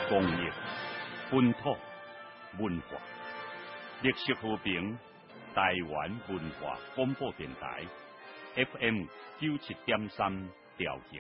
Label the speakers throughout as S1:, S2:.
S1: 公益、本土文化、绿色和平。台湾文化广播电台 FM 97.3调频。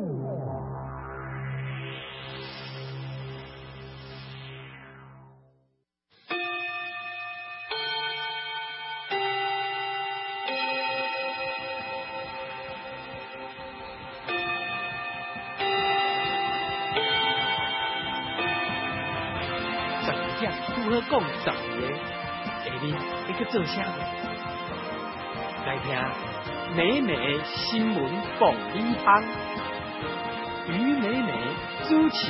S2: 如何讲十个？下面你去做啥？来听美美新闻爆米花，于美美主持。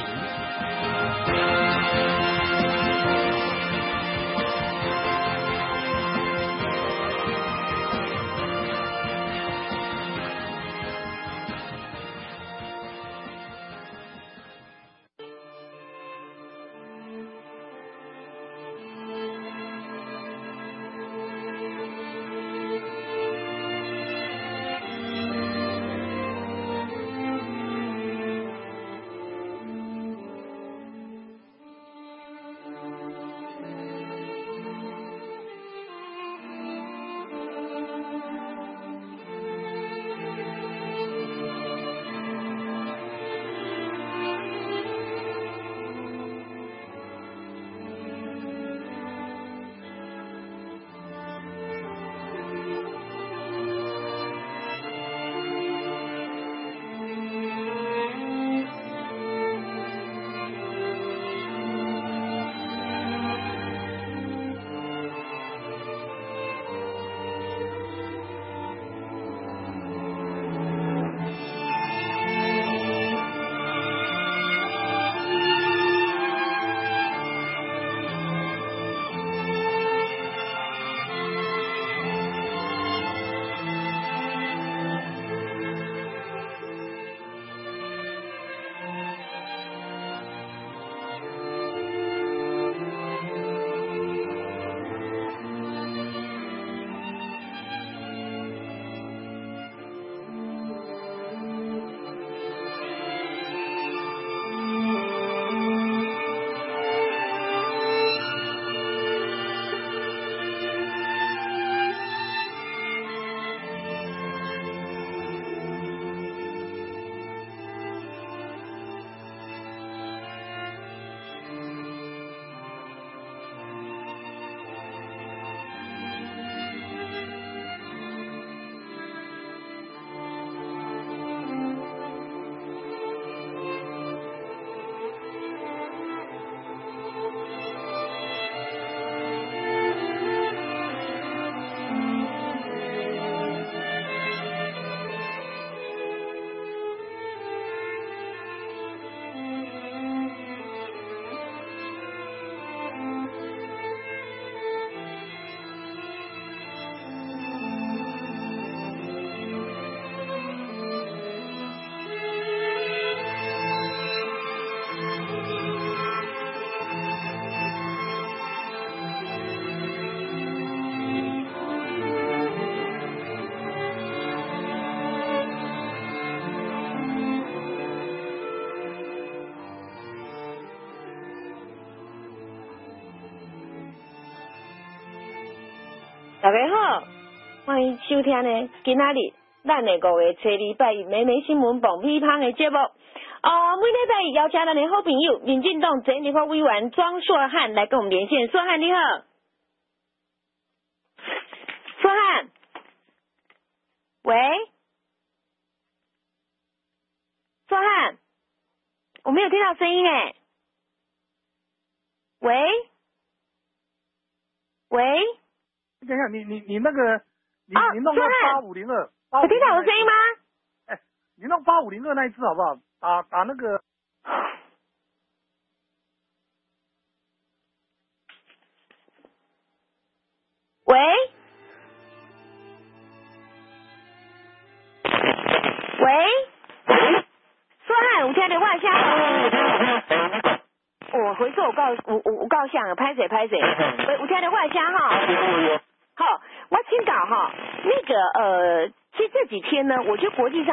S3: 大家好，欢迎收听呢。今仔日咱的5月初2拜一美美新闻爆米花的节目。每礼拜一邀请咱的好朋友，民进党前立法委员庄硕汉来跟我们连线。硕汉你好，硕汉，喂，硕汉，我没有听到声音哎，喂，喂。
S4: 等一下，你那个，你弄到8502，
S3: 有听到我的声音吗？
S4: 哎，你弄8502那一次好不好？打那个。
S3: 喂，说汉，有听到我声？我回说，我告向，拍谁？有听到我声哈？好，我请教哈，那个其实这几天呢，我觉得国际上还不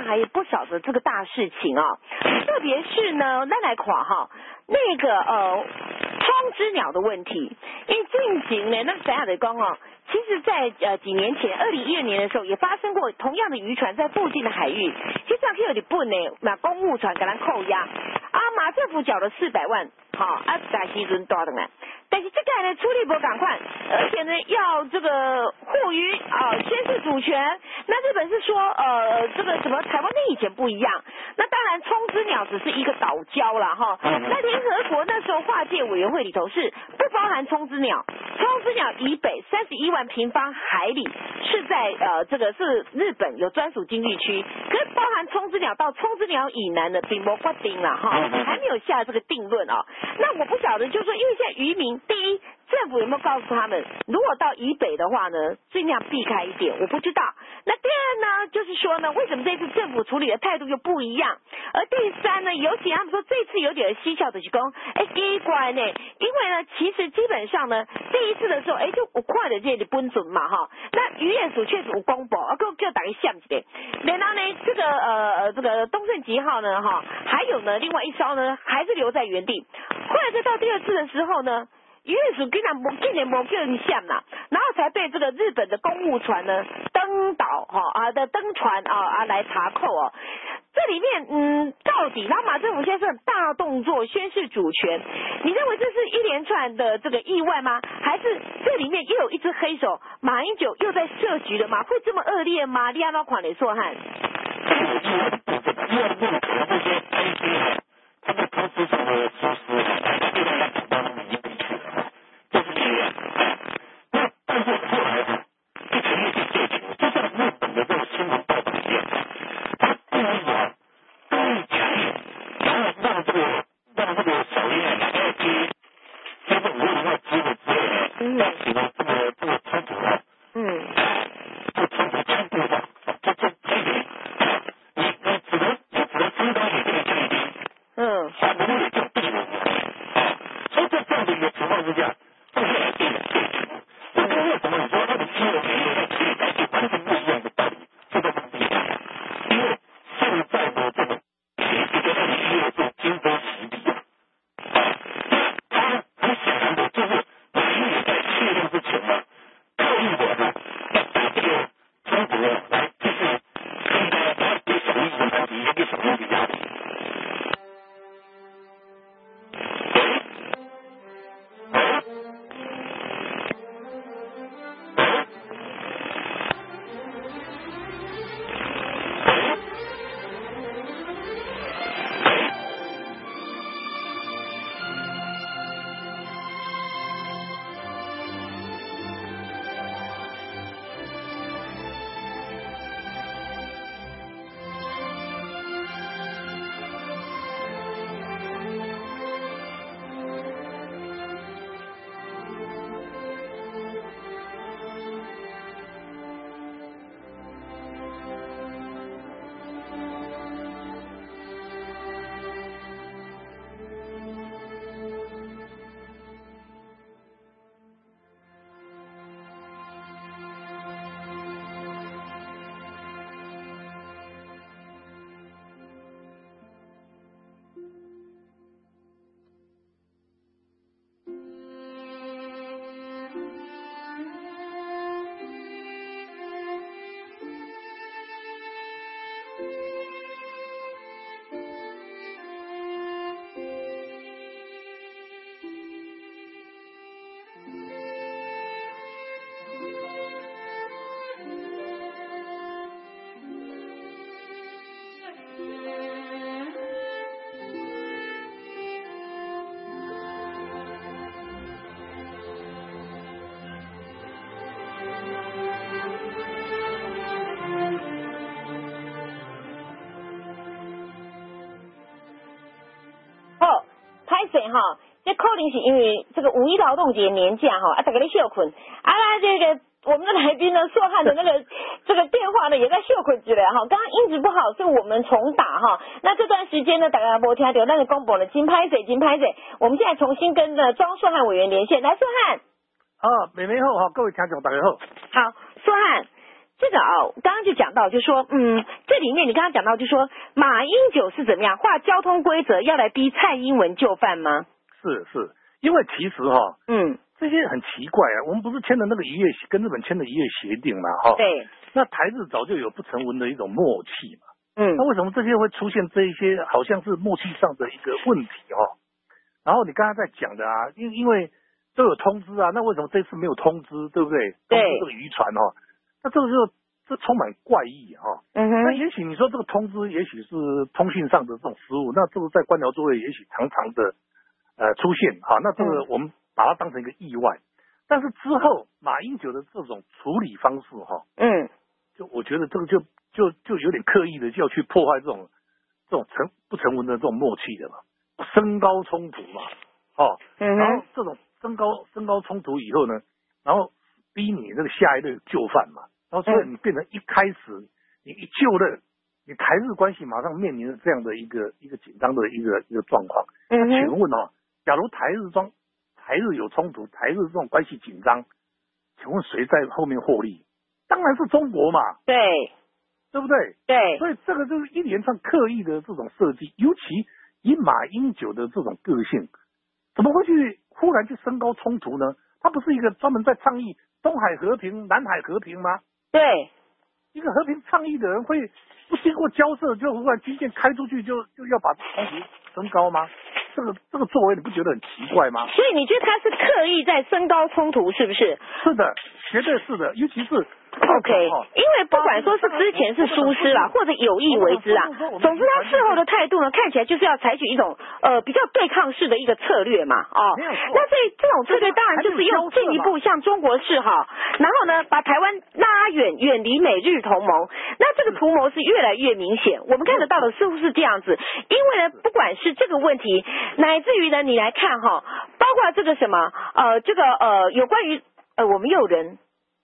S3: 不少的这个大事情啊，特别是呢，咱来看哈，那个窗之鸟的问题，因为近景呢，那怎样的讲哦？其实在几年前，2012年的时候也发生过同样的渔船在附近的海域，其实去有日本呢，那公务船给他扣押，马政府缴了400万，在时阵大的呢。但是这个呢处理不赶快，而且呢要这个护渔宣示主权。那日本是说这个什么台湾跟以前不一样。那当然冲之鸟只是一个岛礁啦哈。那联合国那时候划界委员会里头是不包含冲之鸟，冲之鸟以北31万平方海里是在这个是日本有专属经济区，可是包含冲之鸟到冲之鸟以南的并没决定啦哈，还没有下这个定论哦。那我不晓得，就是说因为现在渔民第一，政府有没有告诉他们，如果到以北的话呢，尽量避开一点？我不知道。那第二呢，就是说呢，为什么这次政府处理的态度又不一样？而第三呢，尤其他们说这次有点蹊跷的是说，奇怪呢，因为呢，其实基本上呢，第一次的时候，就我看的这里本准嘛哈，那渔业署确实有公布，叫大家想一下。然后呢，这个东胜吉号呢哈，还有呢，另外一艘呢还是留在原地。后来再到第二次的时候呢，渔业署竟然没叫你想啦，然后才被这个日本的公务船呢登岛的登船来查扣哦。这里面到底，然后马政府现在是大动作宣示主权，你认为这是一连串的这个意外吗？还是这里面又有一只黑手马英九又在设局了吗？会这么恶劣吗？你要不要款雷硕汉？
S5: 他在投资上的措施，就是这样。那但是后来呢，就全面去做球，就像日本的这个新闻报道一样，他故意强，然后让这个小鹰要接这个无人要接的之后呢，让使得这个冲突啊，这冲突强度吧，这你只能知道你这个距离。还不会就不行，所以在这样的一个情况之下，就是来对的。这跟为什么你说他的新闻媒体处理方式完全不一样的道理，就在这个地方。因为现在的这个媒体跟他的新闻是今非昔比啊，他很显然的就是马英九在确定之前呢，刻意的呢要把这个中国来就是应该他给小英的难题，也给小英的压力。
S3: 这可能是因为这个五一劳动节年假大家在休困这个我们的来宾呢，硕汉的那个这个电话呢也在休困之类刚刚音质不好，所以我们重打那这段时间呢，大家没听到那个公布了，金拍水，我们现在重新跟庄硕汉委员连线，来硕汉。
S4: 美美好各位听众大家好。
S3: 好，硕汉。 这个刚刚就讲到，就说这里面你刚刚讲到，就说马英九是怎么样画交通规则，要来逼蔡英文就范吗？
S4: 是，因为其实这些很奇怪啊，我们不是签的那个跟日本签的一夜协定嘛
S3: 对，
S4: 那台日早就有不成文的一种默契嘛，
S3: 那
S4: 为什么这些会出现这一些好像是默契上的一个问题然后你刚才在讲的啊，因为都有通知啊，那为什么这次没有通知，对不对？通知这个渔船那这个这充满怪异那也许你说这个通知也许是通讯上的这种失误，那这个在官僚作业也许常常的出现那这个我们把它当成一个意外，但是之后马英九的这种处理方式就我觉得这个就有点刻意的就要去破坏这种不成文的这种默契的嘛，升高冲突嘛然后这种升高冲突以后呢，然后逼你这个下一任就范嘛，然后所以你变成一开始你一就任，你台日关系马上面临着这样的一个紧张的一个状况。请问假如台日有冲突，台日这种关系紧张，请问谁在后面获利？当然是中国嘛，对不对？
S3: 对，
S4: 所以这个就是一连串刻意的这种设计，尤其以马英九的这种个性，怎么会去忽然去升高冲突呢？他不是一个专门在倡议东海和平、南海和平吗？
S3: 对，
S4: 一个和平倡议的人会不经过交涉就忽然军舰开出去就要把冲突升高吗？这个作为你不觉得很奇怪吗？
S3: 所以你觉得他是刻意在升高冲突，是不是？
S4: 是的，绝对是的，尤其是
S3: OK， 因为不管说是之前是疏失啦，或者有意为之啦，总之他事后的态度呢，看起来就是要采取一种比较对抗式的一个策略嘛，那所以这种策略当然就是又进一步向中国示好，然后呢把台湾拉远离美日同盟，那这个图谋是越来越明显，我们看得到的似乎是这样子，因为呢不管是这个问题，乃至于呢你来看包括这个什么有关于我们又人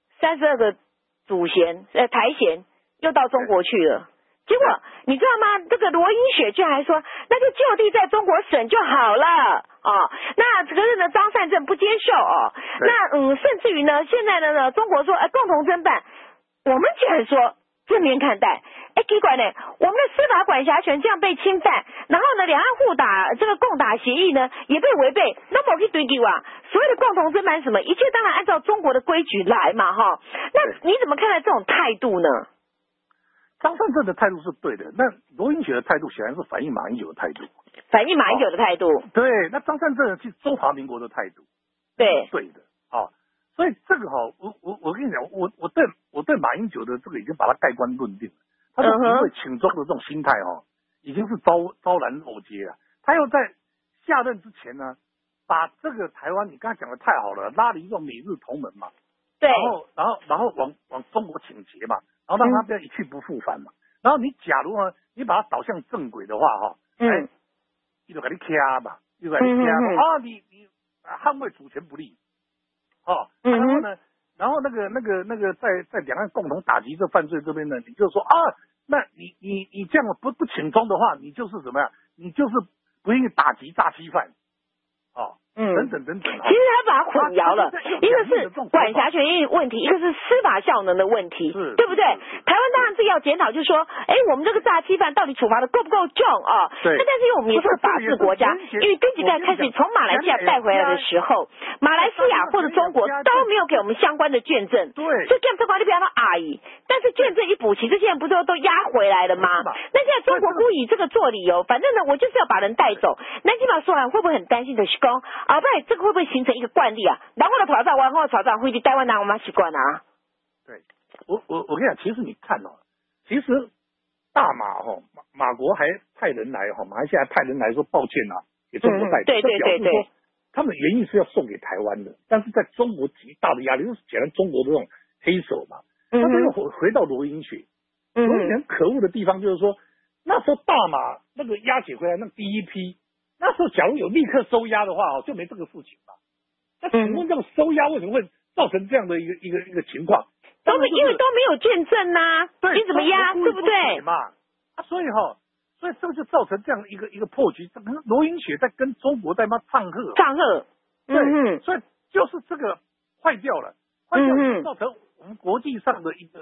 S3: 32个主衔台衔又到中国去了，结果你知道吗？这个罗英雪居然还说，那就就地在中国审就好了那可是呢，张善政不接受那甚至于呢，现在呢，中国说共同侦办，我们居然说正面看待，奇怪呢，我们的司法管辖权这样被侵犯，然后呢，两岸互打这个共打协议呢也被违背，那么去对给啊，所谓的共同侦办什么，一切当然按照中国的规矩来嘛那你怎么看待这种态度呢？
S4: 张善政的态度是对的，那罗英雪的态度显然是反映马英九的态度，
S3: 反映马英九的态度。
S4: 对，那张善政是中华民国的态度，
S3: 对
S4: 的所以这个我跟你讲，我对马英九的这个已经把它盖棺论定了，他是因为请中的这种心态已经是昭然若揭了，他要在下任之前呢，把这个台湾你刚才讲的太好了，拉离这种美日同盟嘛，
S3: 对，
S4: 然后往中国倾斜嘛，然后让他不要一去不复返嘛，然后你假如呢，你把它导向正轨的话你就给你掐吧，你捍卫主权不利然后呢，然后那个在两岸共同打击这犯罪这边呢，你就说那你这样不请中的话，你就是怎么样？你就是不愿意打击诈欺犯等等。其
S3: 实他把它混淆了，一个是管辖权益问题，一个是司法效能的问题，对不对？台湾当然是要检讨，就是说，我们这个诈欺犯到底处罚的够不够重
S4: 对。
S3: 那但是因为我们也是个法治国家，因为根据开始从马来西亚带回来的时候，马来西亚或者中国都没有给我们相关的卷证，
S4: 对，
S3: 所以这块就不要说阿姨，但是卷证一补齐，这些人不是都压回来了吗？那现在中国不以这个做理由，反正呢，我就是要把人带走。那基本上说完，会不会很担心的是说不然这个会不会形成一个惯例啊？然后呢，挑战完后挑战回去台湾拿我们习惯啊？
S4: 对，我跟你讲，其实你看其实大马国还派人来马来西亚派人来说抱歉给中国带走，
S3: 对，
S4: 他们原意是要送给台湾的，但是在中国极大的压力，就是显然中国的这种黑手嘛。那这又回到罗英雪，罗英雪很可恶的地方就是说，那时候大马那个押解回来那第一批。那时候假如有立刻收押的话就没这个事情嘛。那请问这个收押为什么会造成这样的一个情况？
S3: 因为都没有见证你怎么押，对不对
S4: 嘛？所以这个就造成这样一个破局。罗英雪在跟中国在唱和，对，所以就是这个坏掉了，造成我们国际上的一个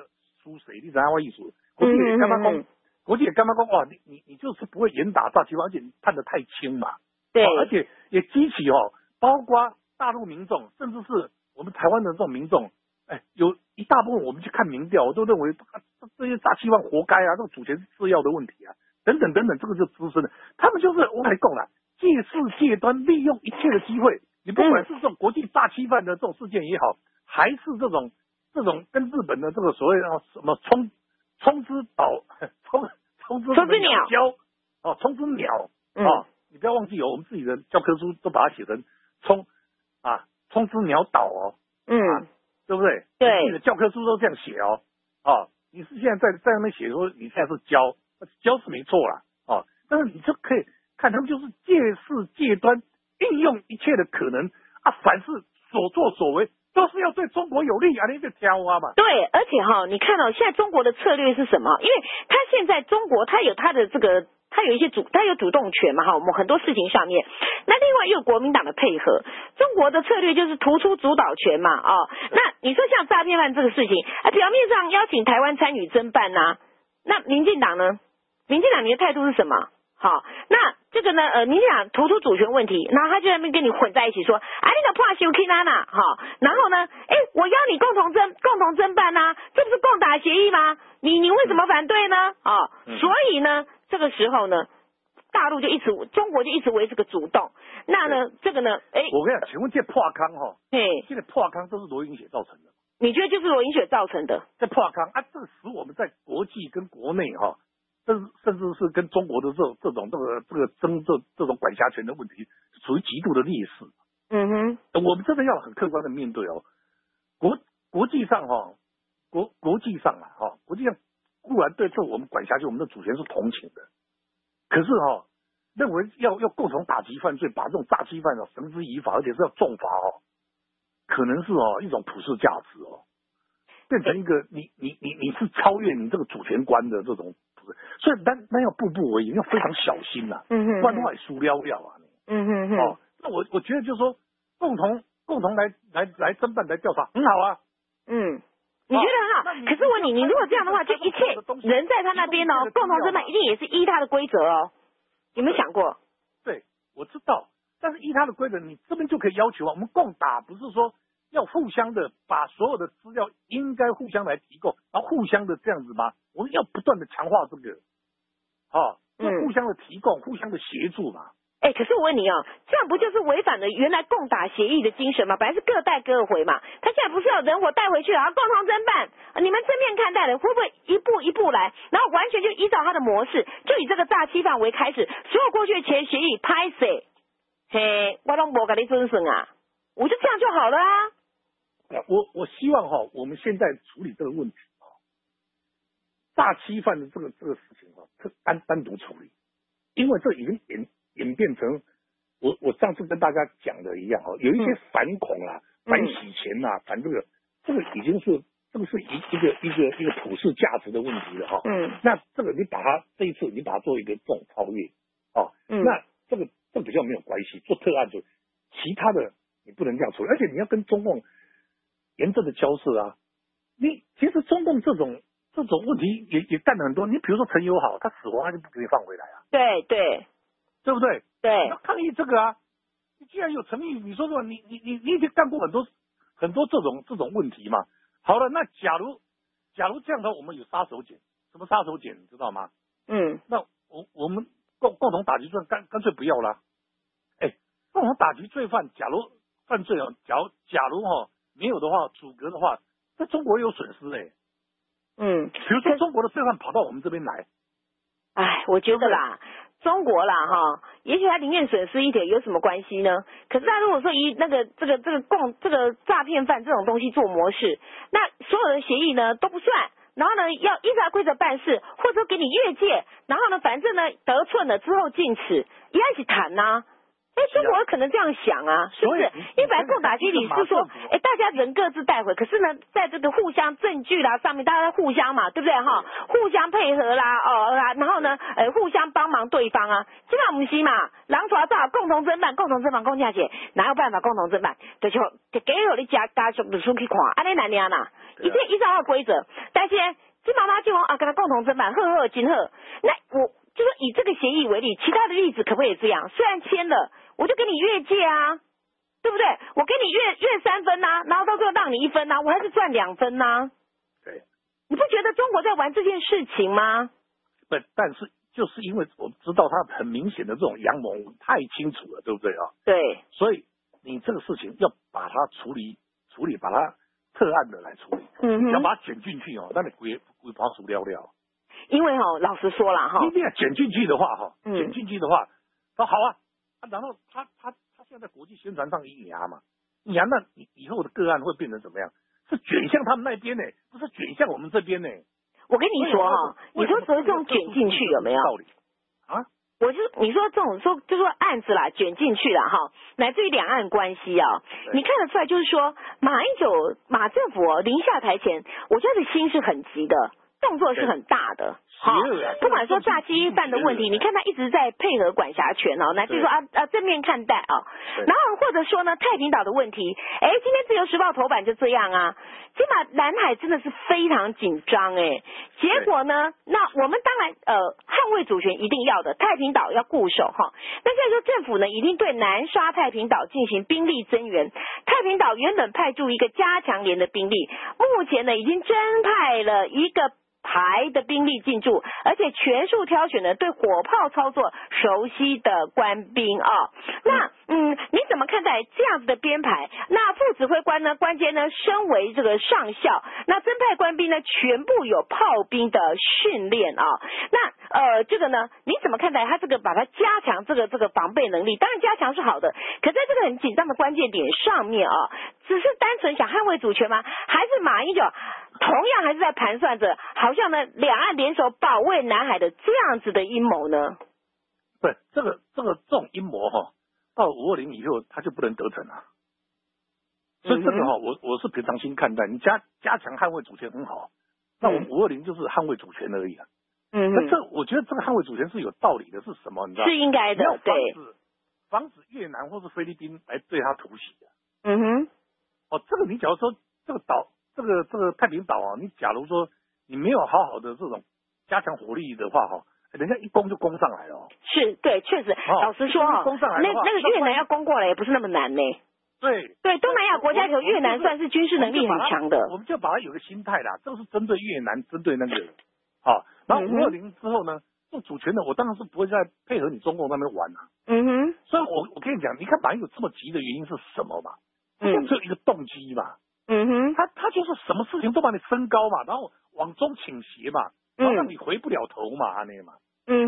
S4: 输谁，你知道我意思？国际也干嘛讲？国际也干嘛讲？哇，你就是不会严打诈欺犯，而且你判得太轻嘛。
S3: 对，
S4: 而且也激起包括大陆民众，甚至是我们台湾的这种民众，有一大部分我们去看民调，我都认为这些诈欺犯活该啊，这种主权是要的问题啊，等等等等，这个就滋生了。他们就是我来讲了，借势借端，利用一切的机会。你不管是这种国际诈欺犯的这种事件也好，还是这种跟日本的这个所谓的什么冲之鸟冲之鸟你不要忘记我们自己的教科书都把它写成冲之鸟岛对不对？
S3: 对，
S4: 自己的教科书都这样写你是现在在那边写说你现在是教是没错啦但是你就可以看他们就是借势借端，运用一切的可能凡是所作所为都是要对中国有利你就挑嘛。
S3: 对，而且你看现在中国的策略是什么？因为他现在中国他有他的这个。他有主动权嘛我们很多事情上面，那另外又有国民党的配合，中国的策略就是突出主导权嘛那你说像诈骗犯这个事情表面上邀请台湾参与侦办那民进党呢？民进党你的态度是什么？好，那这个呢民进党突出主权问题，然后他就在那边跟你混在一起说那个怕修 K 娜娜然后呢我邀你共同侦办这不是共打协议吗？你为什么反对呢所以呢这个时候呢，中国就一直维持个主动。那呢，这个呢，
S4: 我跟你讲，请问这破康这个破康都是罗英雪造成的。
S3: 你觉得就是罗英雪造成的？
S4: 这破康这使我们在国际跟国内甚至是跟中国的这种管辖权的问题，处于极度的劣势。我们真的要很客观的面对国际上国际上固然对我们管辖权我们的主权是同情的，可是认为要共同打击犯罪，把这种诈欺犯绳之以法，而且是要重罚可能是一种普世价值变成一个你是超越你这个主权观的这种，所以那要步步为营，要非常小心不然的话输了那我觉得就是说共同来侦办来调查很好
S3: 你觉得很好，可是我问你如果这样的话，就一切人在他那边共同侦办一定也是依他的规则有没有想过？
S4: 对，我知道，但是依他的规则，你这边就可以要求我们共打，不是说要互相的把所有的资料应该互相来提供，然后互相的这样子吗？我们要不断的强化这个，要互相的提供，互相的协助嘛。
S3: 可是我问你这样不就是违反了原来共打协议的精神吗？本来是各带各回嘛，他现在不是要人我带回去，然后共同侦办，你们正面看待的，会不会一步一步来，然后完全就依照他的模式，就以这个诈欺犯为开始，所有过去的协议拍谁？我都没给你遵守我就这样就好了
S4: 我希望我们现在处理这个问题诈欺犯的这个事情单独处理，因为这已经演变成我上次跟大家讲的一样有一些反恐反洗钱反这个已经是这个是一个普世价值的问题了那这个这一次你把它做一个这种超越那这个比较没有关系，做特案就其他的你不能这样处理，而且你要跟中共严正的交涉你其实中共这种问题也干了很多，你比如说陈友好，他死活他就不给你放回来对不对？
S3: 对，
S4: 要抗议这个你既然有诚意，你说说你已经干过很多这种问题嘛。好了，那假如这样的话，我们有杀手锏，什么杀手锏你知道吗？那我们共同打击罪犯干脆不要啦。共同打击罪犯，假如犯罪假如没有的话，阻隔的话，在中国有损失比如说中国的罪犯跑到我们这边来，
S3: 我觉得啦。中国啦也许他宁愿损失一点，有什么关系呢？可是他如果说以这个诈骗犯这种东西做模式，那所有的协议呢都不算，然后呢要依照规则办事，或者说给你越界，然后呢反正呢得寸了之后进尺，一起谈中国可能这样想是不是？因为本来共打机理是说，大家人各自带回，可是呢，在这个互相证据上面，大家互相嘛，对不对互相配合然后呢，互相帮忙对方基本上不是嘛，人抓到共同侦办，公家姐哪有办法共同侦办？就是给你家属的书去看，安尼那样啦，一切依照他的规则，但是这妈妈就说啊，跟他共同侦办，赫金赫。那我就说以这个协议为例，其他的例子可不可以这样？虽然签了，我就给你越界啊，对不对？我给你越3分呐，然后到最后让你1分呐，我还是赚2分呐。
S4: 对，
S3: 你不觉得中国在玩这件事情吗？
S4: 不，但是就是因为我知道他很明显的这种阳谋太清楚了，对不对啊？
S3: 对，
S4: 所以你这个事情要把它处理，把它特案的来处理，要把它卷进去哦，那你鬼把它除了。
S3: 因为老实说了
S4: 一定要卷进去的话卷进去的话，说好啊，然后他现在在国际宣传上一压嘛，压那你以后的个案会变成怎么样？是卷向他们那边呢，不是卷向我们这边呢。
S3: 我跟你说你说所谓这种卷进去有没有道理
S4: 啊？
S3: 你说这种就说案子啦，卷进去了乃至于两岸关系啊，你看得出来，就是说马政府临下台前，我觉得心是很急的，动作是很大的。不管说诈欺犯的问题，你看他一直在配合管辖权乃至于说正面看待然后或者说呢太平岛的问题，今天自由时报头版就这样啊，起码南海真的是非常紧张结果呢，那我们当然捍卫主权一定要的，太平岛要固守那现在说政府呢已经对南沙太平岛进行兵力增援，太平岛原本派驻一个加强连的兵力，目前呢已经征派了一个排的兵力进驻，而且全数挑选了对火炮操作熟悉的官兵那你怎么看待这样子的编排？那副指挥官呢，官阶呢身为这个上校，那征派官兵呢全部有炮兵的训练那这个呢你怎么看待他这个把它加强这个防备能力？当然加强是好的，可在这个很紧张的关键点上面只是单纯想捍卫主权吗？还是马英九同样还是在盘算着好像呢两岸联手保卫南海的这样子的阴谋呢？
S4: 不，这种阴谋到520以后他就不能得逞了。所以这个我是平常心看待，你加强捍卫主权很好，那我们520就是捍卫主权而已那我觉得这个捍卫主权是有道理的，是什么？你知道？
S3: 是应该的，对，
S4: 防止越南或是菲律宾来对他突袭这个你假如说这个岛，这个太平岛你假如说你没有好好的这种加强火力的话人家一攻就攻上来了
S3: 是，对，确实，老实说
S4: 攻上来
S3: 那个越南要攻过来也不是那么难呢。对，东南亚国家里头越南算是军事能力很强的。
S4: 我们就把它有个心态啦，这个是针对越南，针对那个然后520之后呢，这主权的我当然是不会再配合你中共那边玩所以我跟你讲，你看马英九这么急的原因是什么嘛？只有一个动机嘛。他就是什么事情都把你升高嘛，然后往中倾斜嘛，然后让你回不了头嘛，那嘛。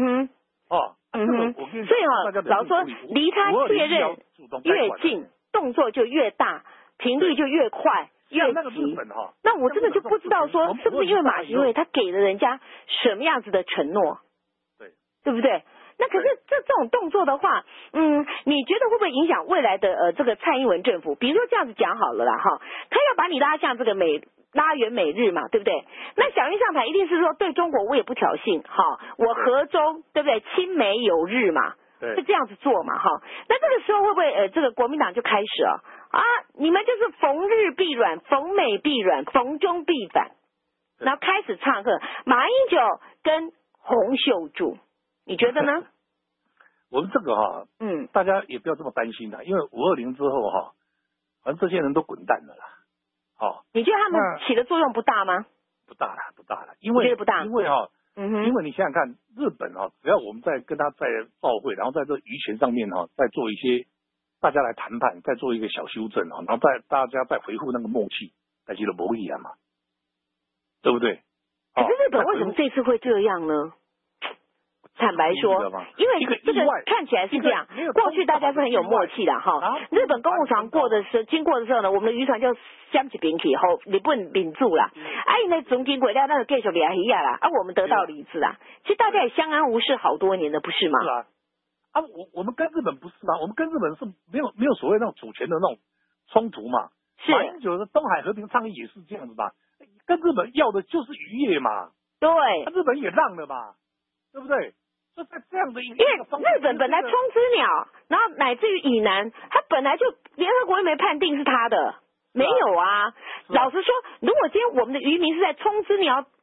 S3: 所以老说离他确认越近，动作就越大，频率就越快越急。那我真的就不知道说是不是因为马习会他给了人家什么样子的承诺，对不对？那可是这种动作的话，你觉得会不会影响未来的这个蔡英文政府？比如说这样子讲好了啦他要把你拉向这个拉远美日嘛，对不对？那小英上台一定是说对中国我也不挑衅我和中对不对？亲美友日嘛，是这样子做嘛那这个时候会不会这个国民党就开始了你们就是逢日必软，逢美必软，逢中必反，然后开始唱和马英九跟洪秀柱。你觉得呢？
S4: 我们这个大家也不要这么担心因为520之后反正这些人都滚蛋了啦。
S3: 你觉得他们起的作用不大吗？
S4: 不大了，因为
S3: 不大，
S4: 因为你想想看，日本只要我们在跟他在照会，然后在这渔权上面再做一些大家来谈判，再做一个小修正然后大家再回复那个默契，那就不一样嘛，对不对？
S3: 可是日本为什么这次会这样呢？坦白说，因为这个看起来是这样，过去大家是很有默契的日本公务船经过的时候呢，我们的渔船就相起平起后，日本领住啦。那总经轨道那个继续掠鱼啦，我们得到理智啦。其实大家也相安无事好多年的，不是吗？
S4: 是我们跟日本不是吗？我们跟日本是没有所谓那种主权的那种冲突嘛。是。马英九的东海和平倡议也是这样子嘛，跟日本要的就是渔业嘛。
S3: 对。
S4: 日本也让了嘛，对不对？就在这样的一个，
S3: 因为日本本来冲之鸟，然后乃至于以南，他本来就联合国又没判定是他的，没有啊。老实说，如果今天我们的渔民是在冲之鸟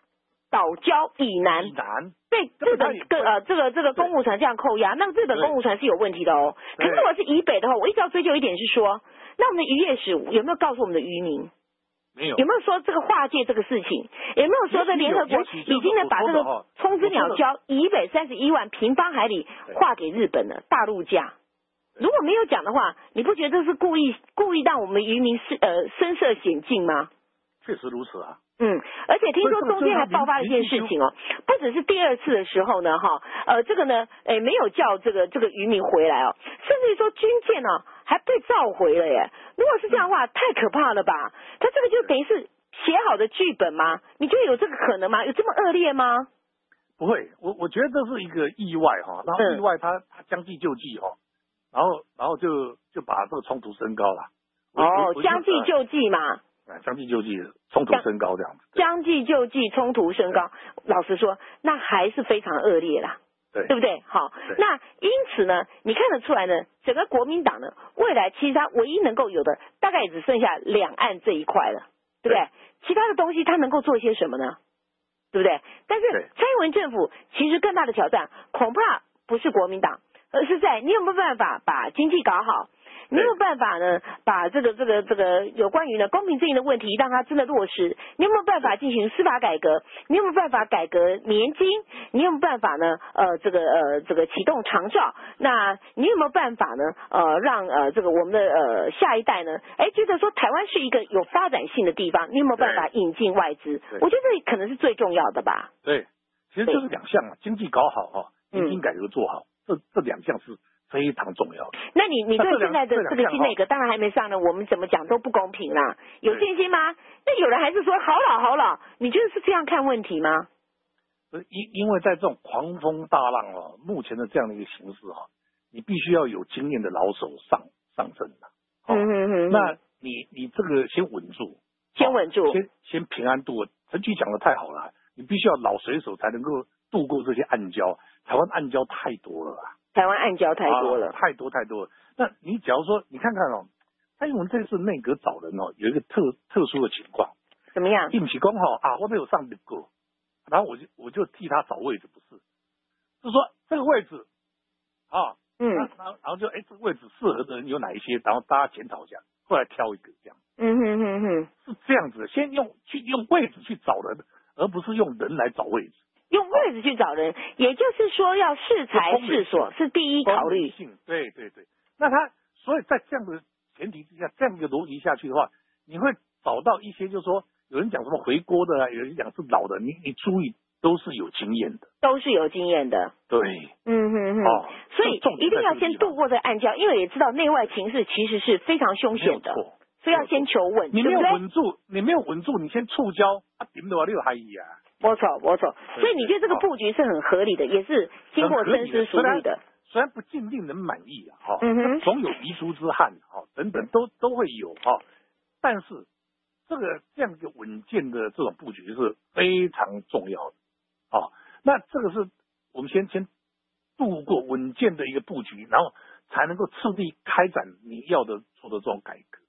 S3: 岛礁以南被日本这个公务船这样扣押，那日本公务船是有问题的哦。可是如果是以北的话，我一直要追究一点是说，那我们的渔业署有没有告诉我们的渔民？
S4: 没有。
S3: 有没有说这个划界这个事情？有没有说在联合国已经能把这个冲之鸟礁以北31万平方海里划给日本了大陆架？如果没有讲的话，你不觉得这是故意让我们渔民身涉险境吗？
S4: 确实如此啊。
S3: 而且听说中间还爆发了一件事情哦，不只是第二次的时候呢，这个呢，没有叫这个渔民回来哦，甚至于说军舰呢还被召回了耶。如果是这样的话，太可怕了吧？他这个就等于是写好的剧本吗？你觉得有这个可能吗？有这么恶劣吗？
S4: 不会，我觉得这是一个意外哈，然后意外他将计就计哈，然后就把这个冲突升高了。
S3: 将计就计嘛。
S4: 将计就计，冲突升高这样子。
S3: 将计就计，冲突升高。老实说，那还是非常恶劣啦，对不对？好，那因此呢，你看得出来呢，整个国民党呢，未来其实它唯一能够有的，大概也只剩下两岸这一块了，对不对？其他的东西它能够做些什么呢？对不对？但是蔡英文政府其实更大的挑战，恐怕不是国民党，而是在你有没有办法把经济搞好。你有没有办法呢？把这个有关于呢公平正义的问题，让它真的落实？你有没有办法进行司法改革？你有没有办法改革年金？你有没有办法呢？这个启动长照？那你有没有办法呢？让这个我们的下一代呢，觉得说台湾是一个有发展性的地方，你有没有办法引进外资？我觉得这可能是最重要的吧。
S4: 对，其实就是两项啊，经济搞好哈，年金改革做好，这两项是非常重要的。
S3: 那你对现在的这个新内阁当然还没上呢，我们怎么讲都不公平啦，有信心吗？那有人还是说好老，你觉得是这样看问题吗？
S4: 因为在这种狂风大浪哦，目前的这样的一个形势哈，你必须要有经验的老手上阵的。那你这个先稳住，先平安度过。陈局讲的太好了，你必须要老水手才能够度过这些暗礁，台湾暗礁太多了啊。
S3: 台湾暗礁太多了，
S4: 太多了。那你假如说，你看看哦，蔡英文这次内阁找人哦，有一个特殊的情况，
S3: 怎么样？
S4: 他不是说我没有上过，然后我就替他找位置，不是，是说这个位置然后就这个位置适合的人有哪一些，然后大家检讨一下，后来挑一个这样。是这样子的，先用位置去找人，而不是用人来找位置。
S3: 用位置去找人，也就是说要适才适所是第一考虑。
S4: 对。那所以在这样的前提之下，这样一个逻辑下去的话，你会找到一些，就是说有人讲什么回锅的啊，有人讲是老的，你注意都是有经验的。 对。
S3: 所以一定要先度过这个暗礁，因为也知道内外情势其实是非常凶险的，所以要先求稳。
S4: 你没有稳住，你先触礁顶的话六海一啊。
S3: 没错，所以你觉得这个布局是很合理的，也是经过深思熟虑的。
S4: 虽然不尽令人满意啊，总有遗珠之憾等等都会有但是这样一个稳健的这种布局是非常重要的那这个是我们先度过稳健的一个布局，然后才能够次第开展你要的做的这种改革。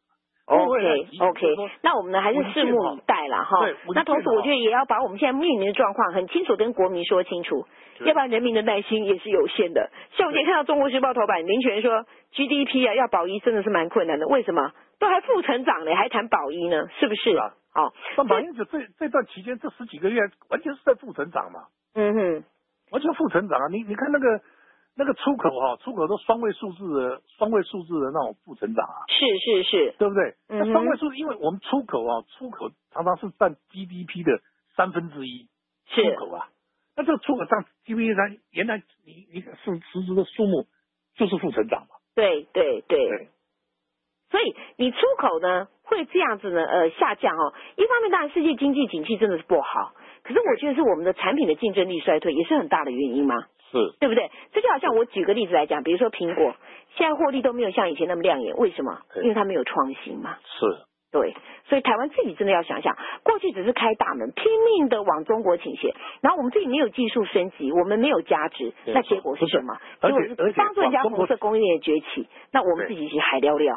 S3: OK， 那我们呢还是拭目以待啦哈。那同时我觉得也要把我们现在面临的状况很清楚跟国民说清楚，要不然人民的耐心也是有限的。像我今天看到《中国时报》头版，林权说 GDP 要保一真的是蛮困难的，为什么？都还负成长了，还谈保一呢？是不是？
S4: 那马英九这段期间这10几个月完全是在负成长嘛。完全负成长啊！你看那个出口都双位数字的那种负成长啊，
S3: 是，
S4: 对不对？那双位数，因为我们出口常常是占 GDP 的1/3，出口啊，那这个出口占 GDP 原来你实质的数目就是负成长嘛。
S3: 对。所以你出口呢会这样子呢下降一方面当然世界经济景气真的是不好，可是我觉得是我们的产品的竞争力衰退也是很大的原因嘛。
S4: 是，
S3: 对不对？这就好像我举个例子来讲，比如说苹果，现在获利都没有像以前那么亮眼，为什么？因为它没有创新嘛。
S4: 是，
S3: 对，所以台湾自己真的要想想，过去只是开大门，拼命的往中国倾斜，然后我们自己没有技术升级，我们没有价值，那结果是什么？结果是帮助人家红色供应链崛起，那我们自己是海寥寥。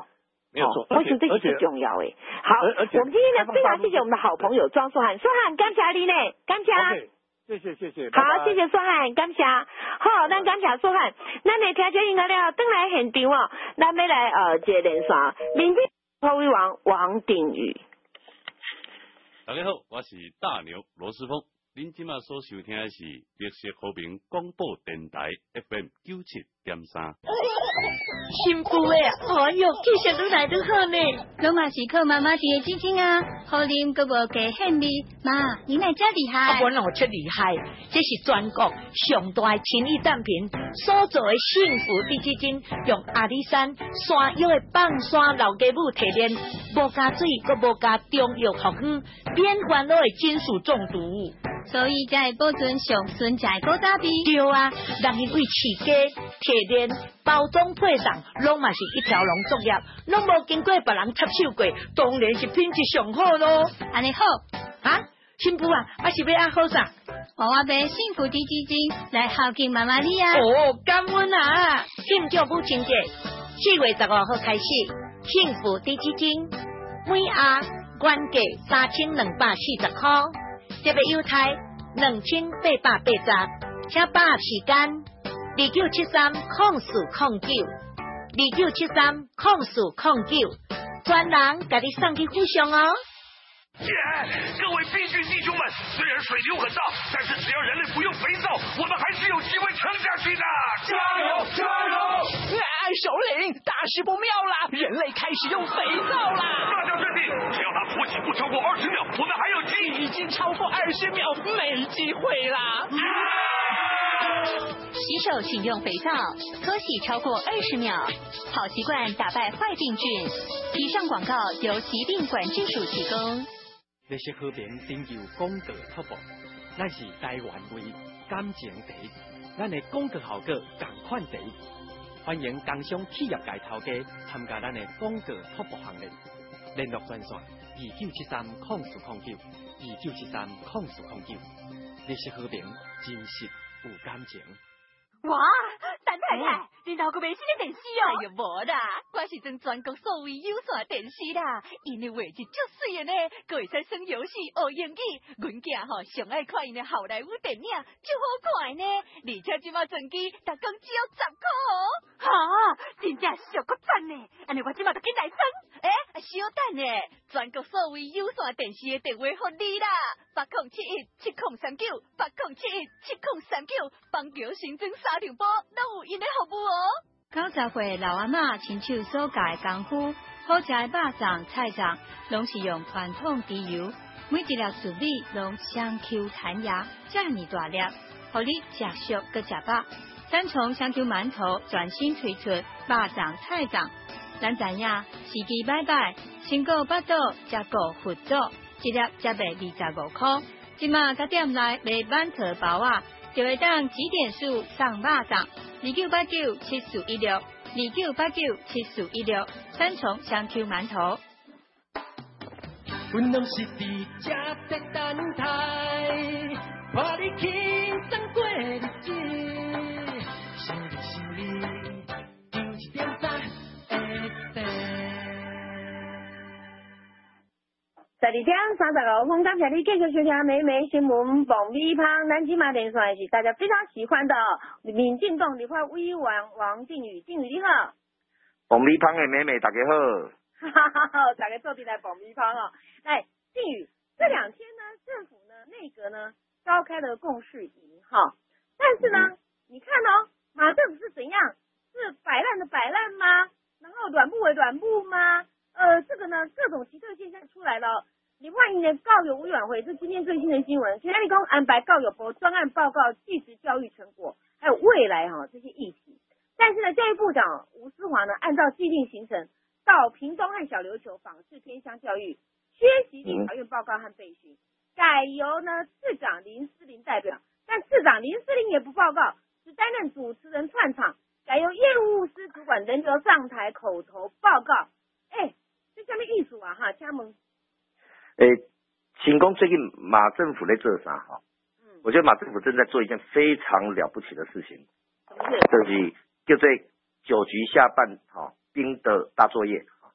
S2: 没有错，
S3: 我想这是最重要的。好，我们今天呢非常谢谢我们的好朋友庄硕汉，硕汉感谢你呢，感谢。
S4: 谢谢。
S3: 好，谢谢硕汉，感谢。好，咱感谢硕汉，咱来听这音乐了，登来现场哦，咱要来接连线，民进党委员王定宇。
S1: 大家好，我是大牛罗斯峰。您今麦所收听的是绿色和平广播电台 FM 97.3。
S6: 幸福的啊！哎哟，继续愈来愈好呢。
S7: 拢嘛是靠妈妈伫的基金啊，好啉佫无加限利。妈，你哪遮厉害？
S6: 我哪有这厉害？这是全国上大的亲益单品所做的幸福地基金，用阿里山山药的放山老家母提炼，无加水，佫无加中药防腐，免烦恼的金属中毒。
S7: 所以才会保存上纯正的古早味。
S6: 对啊，人因为饲家提炼、包装、配送，拢嘛是一条龙作业，拢无经过别人插手过，当然是品质上好咯。
S7: 安尼好
S6: 啊，新妇啊，我是要阿好啥？
S7: 我买幸福地基金来孝敬妈妈你啊！
S6: 哦，感恩啊！庆祝母亲节，4月15号开始，幸福地基金每盒原价3240块。特别优待2880，请把握时间29730409，29730409，专人给你送去附上哦。
S5: 各位病菌弟兄们，虽然水流很大，但是只要人类不用肥皂，我们还是有机会撑下去的。加油，加油！
S2: 首领，大事不妙啦！人类开始用肥皂啦！
S5: 大家镇定，只要它勃起不超过20秒，我们还有机。
S2: 已经超过20秒，没机会啦！
S7: 洗手请用肥皂，脱洗超过20秒，好习惯打败坏病菌。以上广告由疾病管制署提供。
S2: 绿色和平寻求公道突破，咱是台湾为感情第一，咱的广告效果同款第一。欢迎工商企业界头家参加咱的广告突破行列，联络专线29730409，29730409。绿色和平，真实有感情。
S7: 哇，陈太太，你老公买新的电视哦？哎呦，无啦，我是装全国所谓有线电视啦，因为画质足水的呢，佮会使耍游戏、学英语。阮囝吼上爱看因的好莱坞电影，足好看呢。而且即马装机，逐工只要10块哦。哈，真正俗够赞呢！安尼我即马就紧来装。小等呢，全国所谓有线电视的电话给你啦，8071-7039，8071-7039，邦桥新增3条波，拢有因的服务哦。90岁老阿嬷亲手所教的功夫，好食的肉粽、菜粽，拢是用传统猪油，每一粒薯米拢香 Q 弹牙，遮尔大粒，互你食熟佮食饱。三重香 Q 馒头全新推出肉粽、菜粽。咱知影时机摆摆，先过8度，再过佛祖，一粒才卖25块。今嘛甲店内卖满特包啊，就会当几点数上肉粽，29897416，29897416，三重香 Q 馒头。
S2: 阮拢是伫遮在等待，看你轻松过日子，想你想你，91.3。
S3: 12点35分，感谢你继续收听美美新闻爆米香。咱今嘛连线是大家非常喜欢的民进党立法委员王定宇，定宇你好。
S8: 爆米香的美美大家好。
S3: 大家坐进来爆米香哦。来，定宇，这2天呢，政府呢，内阁呢召开了共识营哈，但是呢，你看哦，马政府是怎样？是摆烂的摆烂吗？然后软部为软部吗？这个呢，各种奇特现象出来了。立法院的告友委员会是今天最新的新闻，全力公安排告友部专案报告据实教育成果，还有未来这些议题。但是呢，教育部长吴思华呢，按照既定行程到屏东和小琉球访视偏乡教育，缺席立法院报告和备询，改由呢次长林思玲代表，但次长林思玲也不报告，只担任主持人串场，改由业务司主管人流上台口头报告。这下面意思啊哈，请问。
S8: 请讲最近马政府在做啥哈？我觉得马政府正在做一件非常了不起的事情，就是叫做9局下半兵的大作业。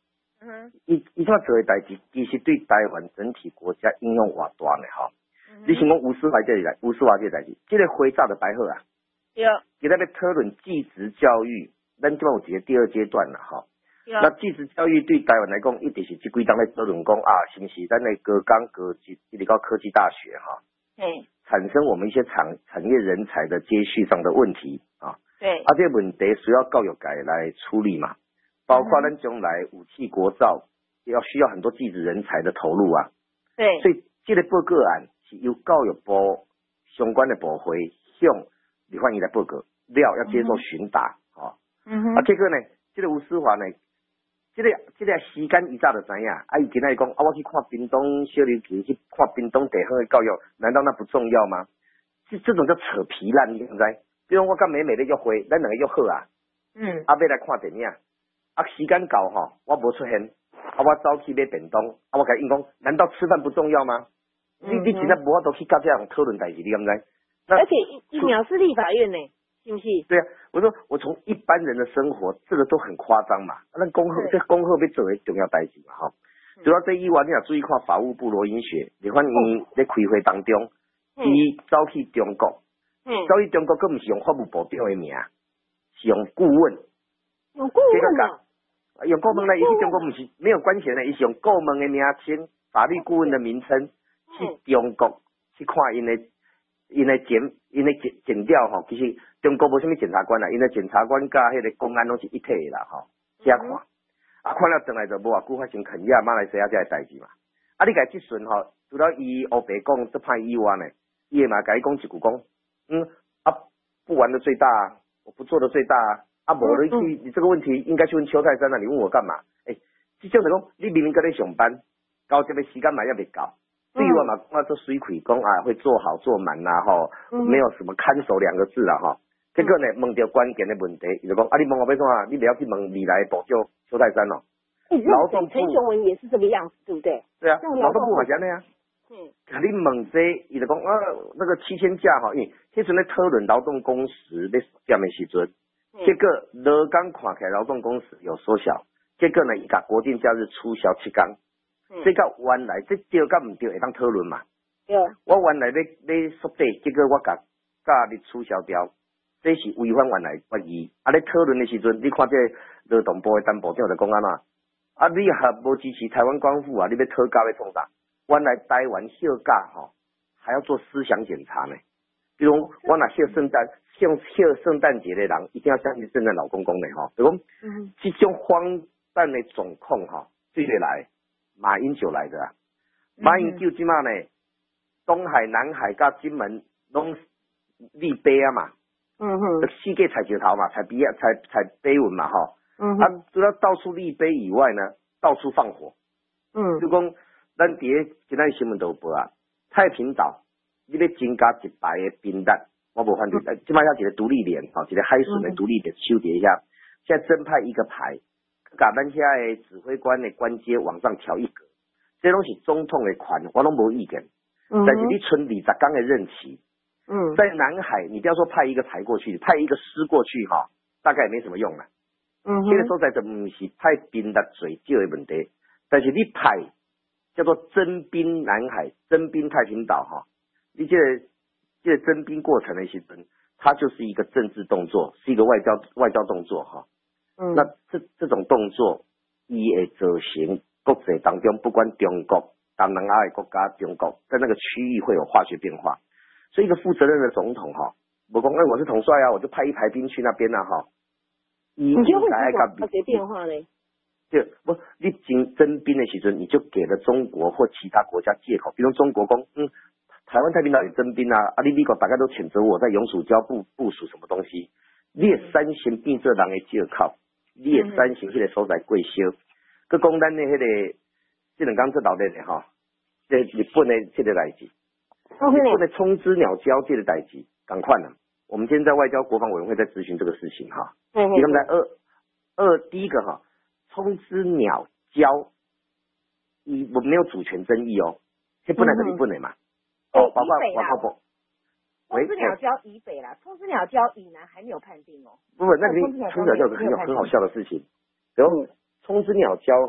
S8: 伊怎做的代志，其实对台湾整体国家影响偌大呢吼。你先讲吴思华这个代志，这个花早就摆好啊。
S3: 对。
S8: 今仔要讨论技职教育，咱即摆有一个第二阶段啦吼。那技职教育对台湾来讲，一定是即几当咧讨论讲啊，是不是咱的高工高职一直到科技大学哈，产生我们一些产业人才的接续上的问题啊。对。啊，这个问题需要教育界来处理嘛，包括咱将来武器国造，也要需要很多技职人才的投入啊。对。所以这个报告案是由教育部相关的部会向立法院来报告，了要接受询答啊。啊，结果呢，这个吴思华呢。这个时间一早就知影，啊，伊今仔讲，啊，我去看屏东小琉球，去看屏东地方的教育，难道那不重要吗？这种叫扯皮烂，你知唔知？比如我甲美美咧约会，咱两个约好啊，啊，要来看电影，啊，时间到吼，我无出现，啊，我走去买便当，啊，我甲因讲，难道吃饭不重要吗？你真正无法度去甲这样讨论代志，你敢唔知？
S3: 而且一秒是立法院呢。是不是？
S8: 对啊，我说我从一般人的生活，这个都很夸张嘛。那恭贺这恭贺要做为重要代志嘛，哈。主要这以外，你也注意看法务部罗英雪，你看伊在开会当中，伊走去中国，走去中国，佫唔是用法务部长的名，是用顾问。
S3: 用顾问啊？
S8: 用顾问呢？伊去中国唔是没有关系的，伊是用顾问的名称，法律顾问的名称去中国去看因的检调吼，其实中国无啥物检察官啦，因的检察官甲迄个公安拢是一体的啦吼，遐看，啊看了转来就无偌久发生肯亚、马来西亚这个代志嘛，啊你家即阵吼，除了伊黑白讲这派以外呢，伊也嘛甲伊讲一句讲，不玩的最大啊，我不做的最大啊，啊无你这个问题应该去问邱泰山啊，你问我干嘛？即种就讲你明明搁咧上班，到这个时间嘛也未到。对我嘛，我做水亏讲啊，会做好做满啦吼，没有什么看守2个字啦吼。结果呢，问到关键的问题，伊就讲啊，你问我要怎啊？你不要去问未来的部长邱泰山哦。劳动部
S3: 陈雄文也是这个样子，对不对？
S8: 对啊，劳动部嘛是安尼啊。你问这，伊就讲啊，那个7000假吼，因为迄阵咧讨论劳动工时咧减的时阵，结果劳工看起来劳动工时有缩小，结果呢，伊甲国定假日促销7天。这个原来这对甲唔对会当讨论嘛？对。我原来要缩短，结果我甲假日取消掉，这是违反原来决议。啊，咧讨论的时阵，你看这劳动部的单部长就讲安怎？啊，你还无支持台湾光复啊？你要讨假要创啥？原来台湾休假吼，还要做思想检查呢。比如我若休圣诞节的人，一定要相信圣诞老公公的吼。比如讲，这种荒诞的状况吼，对得来。马英九来的啊，马英九即马呢，东海、南海甲金门拢立碑啊嘛，世界彩石头嘛，彩碑文嘛吼，除了到处立碑以外呢，到处放火，就讲咱伫今仔新闻都有报啊，太平岛你要增加1排的兵弹，我无反对，即马要一个独立连，一个海巡的独立连修叠一下，现在增派1个排。甲咱遐的指挥官的官阶往上调1格，这拢是总统的权，我拢无意见。但是你剩20天的任期，在南海，你不要说派1个排过去，派1个师过去哈，大概也没什么用了。这个所在就不是派兵来最少的问题，但是你派叫做征兵南海、征兵太平岛哈，你这个征兵过程的时阵，它就是一个政治动作，是一个外交动作哈。那这种动作，伊会造成国际当中，不管中国、东南亚的国家、中国在那个区域会有化学变化。所以一个负责任的总统哈，我讲我是统帅啊，我就派1排兵去那边啊哈。你就会化学变化嘞？对，不，你征兵的时阵，你就给了中国或其他国家借口，比如中国讲台湾太平岛也征兵啊，你美国大家都谴责我在永暑礁部署什么东西，你也三心变做人的借口。你也三行迄个所在过烧，佮讲咱的迄个这两天这闹热的吼，这日本的这个代志，日本的冲之鸟礁这个代志，赶快了。我们今天在外交国防委员会在咨询这个事情哈。你看在第一个哈，冲之鸟礁，我没有主权争议哦，这本来是日本的嘛。包括外交部。冲之鸟礁以北啦，冲之鸟礁以南还没有判定哦。不，那里冲之鸟礁有个很好笑的事情。然后冲之鸟礁哈，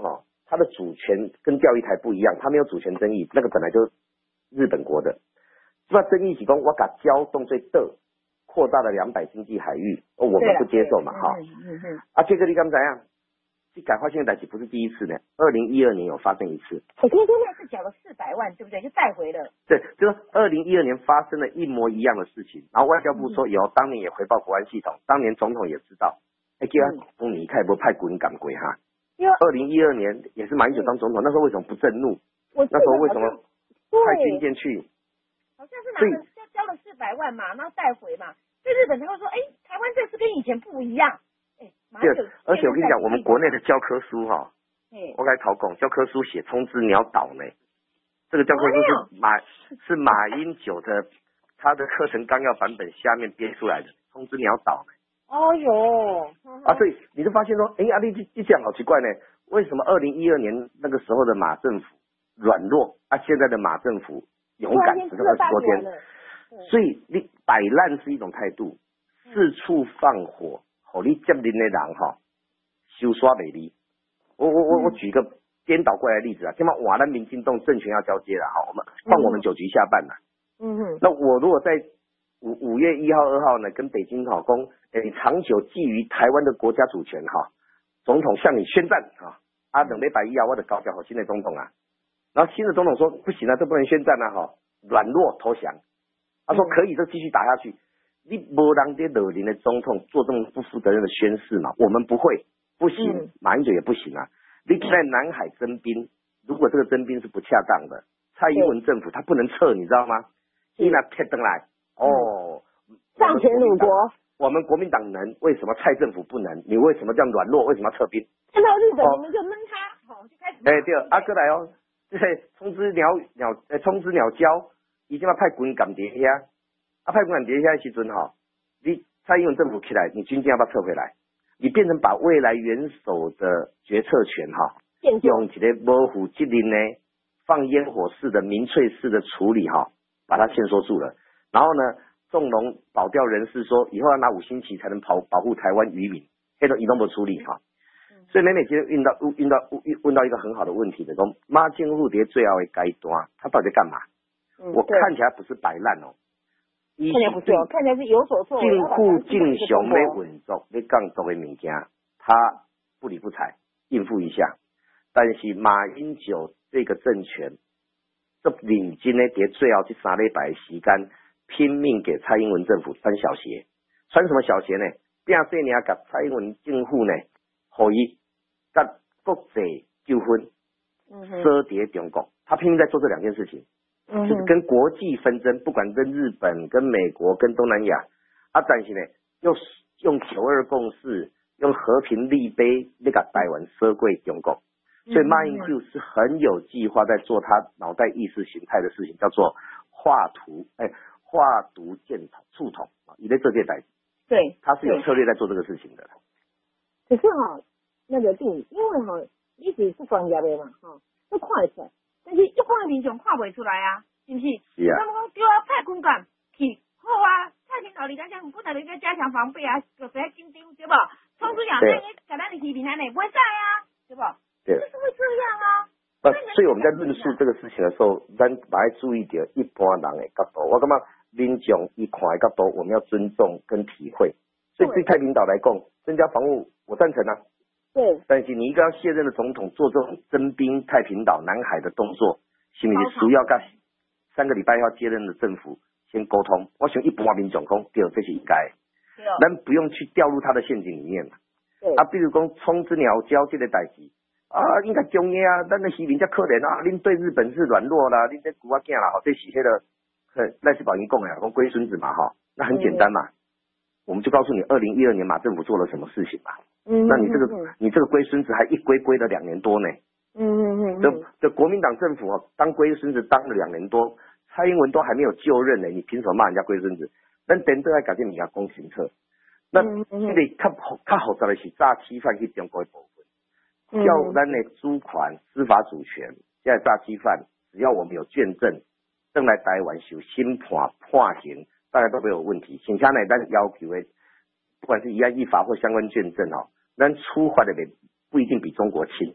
S8: 它的主权跟钓鱼台不一样，它没有主权争议，那个本来就日本国的。那争议是说我把礁动最的扩大了200经济海域，我们不接受嘛，哈。啊，这个你敢怎样？这改划性的代志不是第一次呢，2012年有发生一次。
S3: 我听说那是缴了400万，对不对？就带回了。
S8: 对，就是2012年发生了一模一样的事情，然后外交部说有，当年也回报国安系统，当年总统也知道，叫他公你看不派军赶回哈。2012年也是马英九当总统，那时候为什么不震怒？那时候为什么派军舰去？
S3: 好像是拿了交了400万嘛，然后带回嘛。所以日本他会说，台湾这次跟以前不一样。
S8: 对，而且我跟你讲，我们国内的教科书哈，我该考讲教科书写冲之鸟岛呢，这个教科书是马英九的他的课程纲要版本下面编出来的冲之鸟岛呢。
S3: 哦哟，
S8: 所以你就发现说，你这样好奇怪呢？为什么2012年那个时候的马政府软弱现在的马政府勇敢只是20多天？所以你摆烂是一种态度，四处放火。你接任的人哈，收刷美丽。我举一个颠倒过来的例子啊，今晚瓦兰民进党政权要交接了哈，我们9局下半了。那我如果在5月1号、2号呢，跟北京讲，你长久觊觎台湾的国家主权哈，总统向你宣战哈，2礼拜1号我就搞掉新的总统啊，然后新的总统说不行啊，这不能宣战啊哈，软弱投降，他说可以，就继续打下去。你没让这惹人的总统做这么不负责任的宣誓嘛？我们不会，不行，马英九也不行啊。你在南海征兵，如果这个征兵是不恰当的，蔡英文政府他不能撤，你知道吗？你拿贴登来
S3: 丧权辱国。
S8: 我们国民党能，为什么蔡政府不能？你为什么这样软弱？为什么要撤兵？
S3: 看到日本，你们就闷他，就开始。
S8: 对，过来哦，这冲之鸟礁，已经要派军赶碟遐。派军赶碟遐时阵你蔡英文政府起来，你军舰要不要撤回来？你变成把未来元首的决策权用一个模糊责任呢，放烟火式的民粹式的处理把它限缩住了。然后呢，纵容保钓人士说以后要拿5星旗才能保护台湾渔民，这都不处理所以美美今天问到一个很好的问题的，说马政府在最后的阶段，他到底在干嘛？我看起来不是摆烂看起来不错，
S3: 看起来是有所作为。
S8: 政府正常要运作，要降作的物件，他不理不睬，应付一下。但是马英九这个政权，这认真的在最后这3礼拜的时间，拼命给蔡英文政府穿小鞋。穿什么小鞋呢？变这年给蔡英文政府呢，可以跟国际纠纷，遮叠中国，他拼命在做这2件事情。就是跟国际纷争，不管跟日本、跟美国、跟东南亚，但是呢，用9·2共识，用和平立碑，那个台湾收归中国。所以马英九是很有计划在做他脑袋意识形态的事情，叫做画毒建促统你在这届代，
S3: 对，
S8: 他是有策略在做这个事情的。
S3: 可是那个因为一直是专业的嘛都看得出来。但是一般的民众看不出来啊，是不是？
S8: 是啊。
S3: 那么讲叫派军舰去，好啊，蔡天老李来讲，本来就应该加强防备啊，就不要紧张，对不？冲出两那个简单的批评他呢，不会在啊，对不？
S8: 对。
S3: 就是会这样啊。
S8: 所以我们在论述这个事情的时候，咱把它注意到一般人的角度。我感觉民众一看的角度，我们要尊重跟体会。所以对太平岛来讲，增加防务，我赞成啊。
S3: 对，
S8: 但是你一个要卸任的总统做这种征兵太平岛、南海的动作，是不是需要跟3个礼拜要接任的政府先沟通？我想一般民众讲，对，这是应该，咱不用去掉入他的陷阱里面嘛。比如讲冲之鸟礁这个代志应该中央啊，咱的渔民才可怜啊，恁对日本是软弱啦，恁这古仔囝啦，这是那个赖世宝已经讲了，讲龟孙子嘛那很简单嘛。我们就告诉你，2012年马政府做了什么事情吧。那你这个龟孙子还一龟了2年多呢。这国民党政府当龟孙子当了2年多，蔡英文都还没有就任呢，你凭什么骂人家龟孙子？咱等都要改变人家公行策。那这个较复杂的是诈欺犯去中国的部分，叫咱的主权、司法主权，现在诈欺犯，只要我们有卷证，登来台湾受审判刑。大家都没有问题，请下呢，咱要求的，不管是一案一罚或相关卷证咱出发的不一定比中国轻，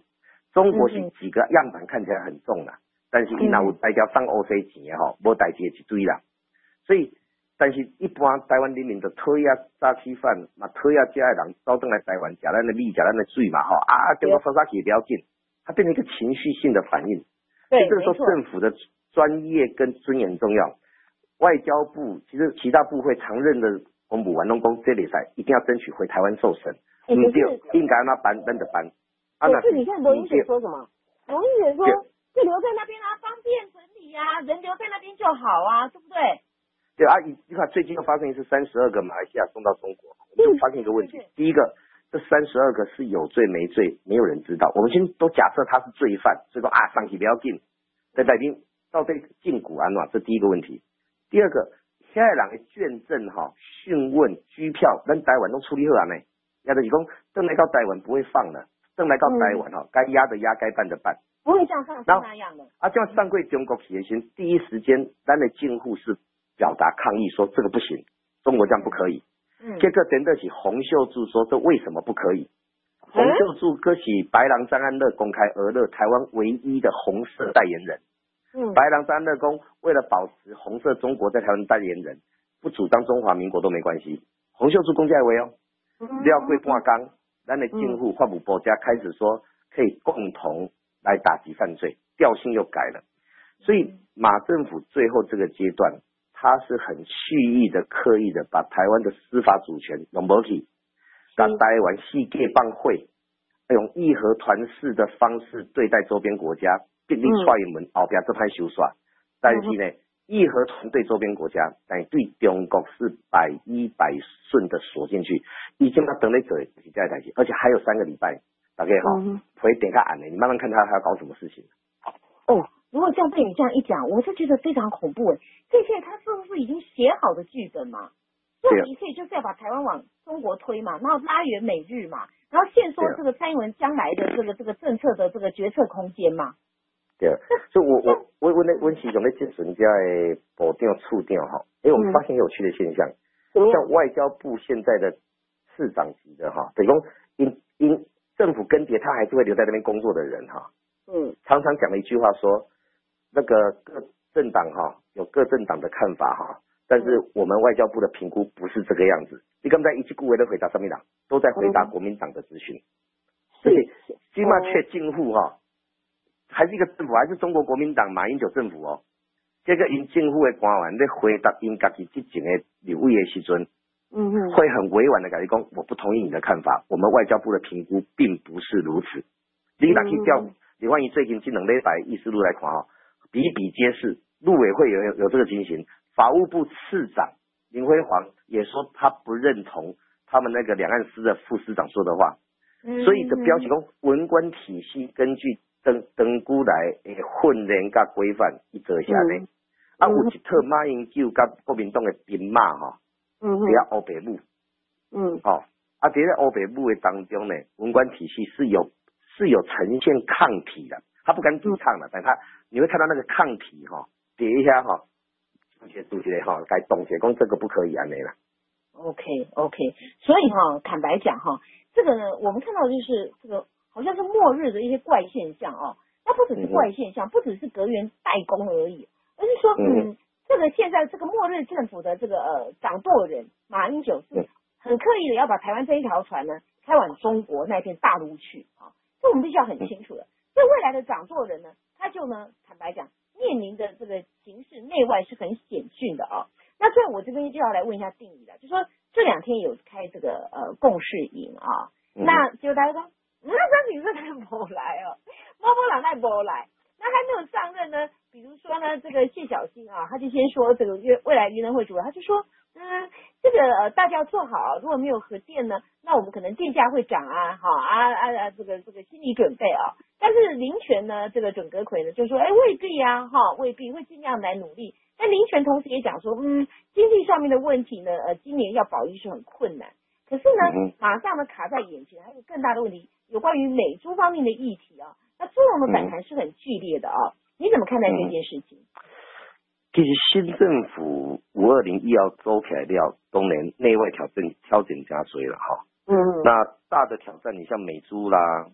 S8: 中国是几个样板看起来很重啦，但是伊若有大条放欧西钱的吼，无代志一堆啦。所以，但是一般台湾人民就讨厌早起饭，嘛讨厌这的人走转来台湾，食咱的米，食咱的水嘛吼啊，中国早早起不要紧，它变成一个情绪性的反应。
S3: 对，
S8: 这个时候政府的专业跟尊严重要。外交部其实其他部会常任的公务员拢讲这里赛一定要争取回台湾受审，对，应该那办真的办。
S3: 可是你看罗英姐说什么？罗英姐说就留在那边啊，方便整理啊，人留在那边就好啊，对不对？
S8: 对啊，你看最近又发生一次32个马来西亚送到中国，我们就发现一个问题，第一个，这32个是有罪没罪，没有人知道。我们先都假设他是罪犯，所以说啊，上去不要紧，在台边到底禁锢安怎？这第一个问题。第二个，现在人的卷证哈、讯问、拘票，咱台湾都处理好了呢。也就是讲，登来到台湾不会放了，登来到台湾哈，该压的压，该办的办，
S3: 不会像上次那样的。
S8: 啊，这样上过中国企业先第一时间，咱的政府是表达抗议，说这个不行，中国这样不可以。这个真的是洪秀柱说这为什么不可以？洪秀柱可是白狼张安乐公开而乐台湾唯一的红色代言人。白狼张安乐公为了保持红色中国在台湾代言人，不主张中华民国都没关系。洪秀柱公开为哦，廖贵半刚，咱的政府法务部家开始说可以共同来打击犯罪，调性又改了。所以马政府最后这个阶段，他是很蓄意的、刻意的把台湾的司法主权弄没去，把台湾世界帮会，用义和团式的方式对待周边国家，逼你踹门后边这派修耍。但是呢，义和团对周边国家，但对中国是100%的锁进去。已经他等了嘴是这台戏，而且还有3个礼拜，大概会点个案呢，你慢慢看他还要搞什么事情。
S3: 哦。如果这样被你这样一讲，我是觉得非常恐怖诶。这些他是不是已经写好的剧本嘛？这一切就是要把台湾往中国推嘛，然后拉远美日嘛，然后限缩这个蔡英文将来的这个政策的这个决策空间嘛。
S8: 对，所以我其中在接触人家的部长、处长哈，我们发现有趣的现象，像外交部现在的次长级的哈，等于说因政府更迭，他还是会留在那边工作的人哈，常常讲了一句话说。那个各政党哈有各政党的看法哈，但是我们外交部的评估不是这个样子。你刚才一句顾维的回答上面党都在回答国民党的咨询，所以金马却进户哈，还是一个政府，还是中国国民党马英九政府哦。这个因政府的官员在回答因家己之前的立委的时阵，会很委婉的跟你讲，我不同意你的看法，我们外交部的评估并不是如此。你若去调，李焕英最近这2礼拜议事录来看哈。比比皆是，陆委会有这个情形，法务部次长林辉煌也说他不认同他们那个两岸司的副司长说的话，所以的标题讲文官体系根据登古来的训练甲规范一做下呢，有一套马英九甲国民党的兵马哈，在黑白母，在黑白母的当中呢，文官体系是有呈现抗体的。他不敢抵抗了，但他你会看到那个抗体哈，叠一下哈，主席哈，该懂些讲这个不可以安内了。
S3: OK， 所以哈，坦白讲哈，这个呢，我们看到就是这个好像是末日的一些怪现象哦。那不只是怪现象，不只是阁员代工而已，而是说这个现在这个末日政府的这个掌舵人马英九是很刻意的要把台湾这一条船呢开往中国那片大陆去啊，这我们必须要很清楚的。这未来的掌舵人呢，他就呢，坦白讲，面临的这个形势内外是很险峻的啊。那所以我这边就要来问一下定义了，就说这2天有开这个共识营啊，那结果大家说，张景顺他没来哦，猫朗他没来，那还没有上任呢。比如说呢，这个谢小新啊，他就先说这个未来渔能会主任，他就说，这个大家要做好，如果没有核电呢，那我们可能电价会涨啊，这个心理准备啊。但是林权呢，这个准阁揆呢就说，未必啊，未必会尽量来努力。但林权同时也讲说，经济上面的问题呢，今年要保育是很困难。可是呢，马上呢卡在眼前，还有更大的问题，有关于美猪方面的议题啊。那中共的反弹是很剧烈的啊，你怎么看待这件事情？
S8: 其实新政府520要走起来了，当然内外挑战加多了哈。那大的挑战，你像美猪啦，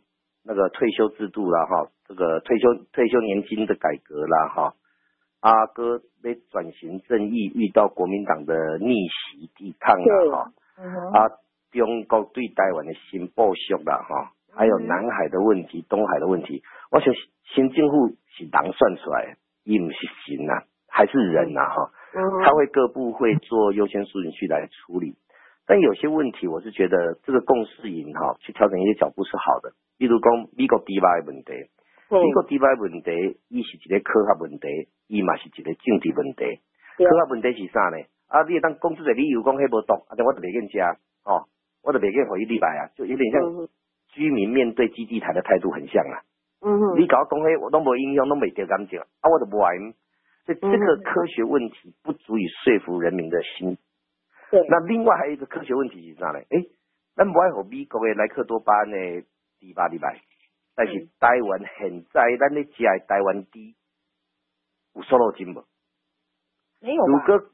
S8: 那个退休制度啦哈，这个退休年金的改革啦哈，阿哥被转型正义遇到国民党的逆袭抵抗啦哈，中国对台湾的新报复啦哈，还有南海的问题、东海的问题，我想新政府是人算出来的，伊不是神呐，还是人呐哈，他会各部会做优先顺序来处理。但有些问题，我是觉得这个共识营哈，去调整一些脚步是好的。比如讲美国低洼的问题，美国低洼的问题，伊是一个科学问题，伊嘛是一个政治问题。科学问题是啥呢？你会当讲出个理由讲迄无毒，但我就袂愿食，我就袂愿互伊礼拜啊，就有点像居民面对基地台的态度很像啊。你搞我讲迄我都无影响，都袂得感情，我就无爱。所以这个科学问题不足以说服人民的心。那另外还有一个科学问题是啥呢？咱不爱互美国的莱克多巴胺的猪肉礼拜，但是台湾现在咱咧食的台湾猪有瘦肉精无？
S3: 没有吧？
S8: 如果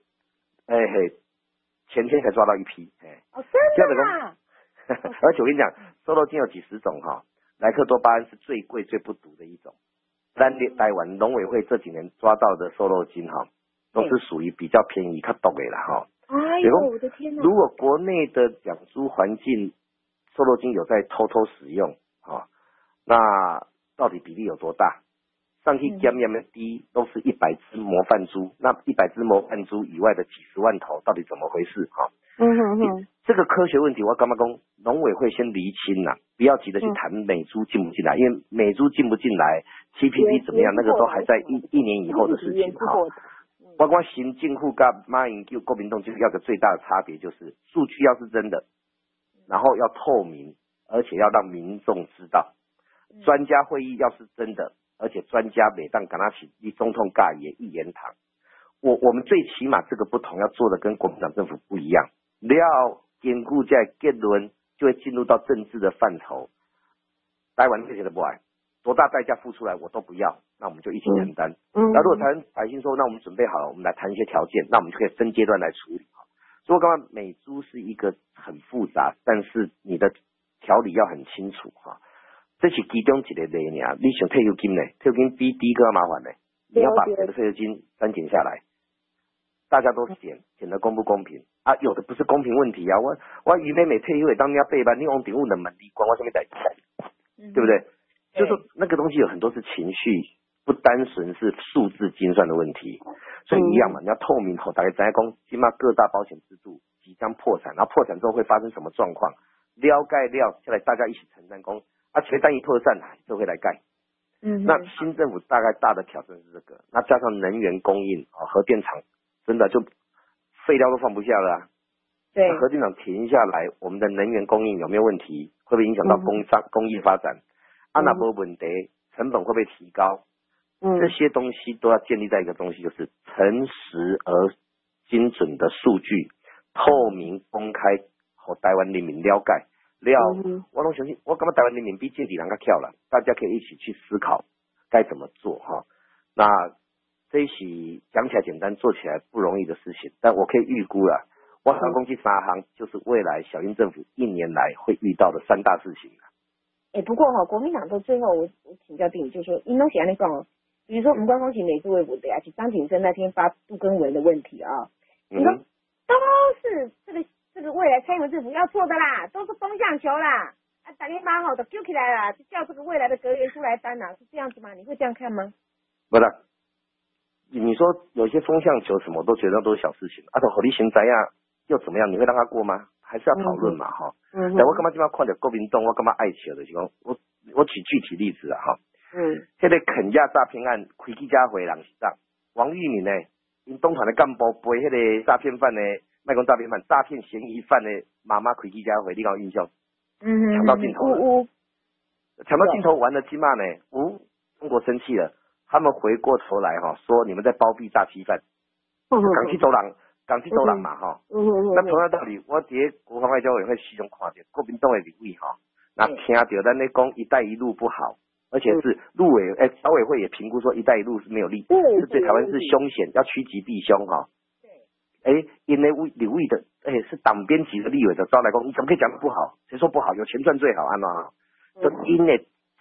S8: 前天才抓到一批，
S3: 真的啊！
S8: 而且我跟你讲，瘦肉精有几十种哈，莱克多巴胺是最贵最不毒的一种。咱台湾农委会这几年抓到的瘦肉精哈，都是属于比较便宜、较毒的啦哈。
S3: 哎呦，我的天哪！
S8: 如果国内的养猪环境瘦肉精有在偷使用那到底比例有多大？上去检验的低都是100只模范猪，那100只模范猪以外的几十万头到底怎么回事这个科学问题我干嘛讲农委会先厘清啦，不要急着去谈美猪进不进来，因为美猪进不进来 TPP 怎么样，那个都还在一年以后的事情包括行政府跟马英九国民党就要个最大的差别就是数据要是真的，然后要透明，而且要让民众知道。专家会议要是真的，而且专家每当跟他起立总统尬也一言堂。我们最起码这个不同要做的跟国民党政府不一样，要兼顾在结论就会进入到政治的范畴。台湾这些的不爱。多大代价付出来我都不要，那我们就一起承担。那如果台湾百姓说，那我们准备好了，我们来谈一些条件，那我们就可以分阶段来处理。所以我刚刚美猪是一个很复杂，但是你的条理要很清楚这是其中一个例尔。你想退休金呢？退休金比第一个要麻烦呢。你要把别的退休金删减下来，大家都减得公不公平有的不是公平问题我于妹妹退休也当你要背班，你用顶务能门你关我什么代志，对不对？就是说那个东西有很多是情绪，不单纯是数字精算的问题，所以一样嘛，你要透明后，大概知道起码各大保险制度即将破产，然后破产之后会发生什么状况，了解下来大家一起承担全单一破产就会来盖。那新政府大概大的挑战是这个，那加上能源供应核电厂真的就废料都放不下了对，核电厂停下来，我们的能源供应有没有问题？会不会影响到工业发展？那没问题，成本会不会提高？这些东西都要建立在一个东西，就是诚实而精准的数据，透明公开，和台湾人民了解。我拢相信，我感觉台湾人民比外地人较巧了，大家可以一起去思考该怎么做那这是讲起来简单，做起来不容易的事情，但我可以预估了，我想讲这3项就是未来小英政府1年来会遇到的3大事情
S3: 不过国民党到最后我请教定理，就是说，因拢是安尼讲比如说不光光是美猪的问题是张景生那天发杜根文的问题你说都是这个未来蔡英文政府要做的啦，都是风向球啦大家把都揪起来啦，就叫这个未来的阁员出来担啦，是这样子吗？你会这样看吗？
S8: 不是，你说有些风向球什么都觉得都是小事情和你现在又怎么样？你会让他过吗？还是要讨论嘛但我干嘛今晚看到国民党，我干嘛爱笑的？我举具体例子现在肯亚诈骗案开记者会人是啥？王玉敏呢？因东团的干部陪迄个诈骗犯呢，卖讲诈骗犯，诈骗嫌疑犯的妈妈开记者会，你有印象？抢到镜头了，抢到镜头完了，起码呢，中国生气了，他们回过头来说你们在包庇诈欺犯，港七走人嘛那同样道理，我伫国防外交委员会时常看到国民党的立委那听到咱咧讲一带一路不好，而且是侨委会也评估说一带一路是没有利，是对台湾是凶险，要趋吉避凶因为立委的是党编级的立委的招来讲，你怎么可以讲不好？谁说不好？有钱赚最好就因为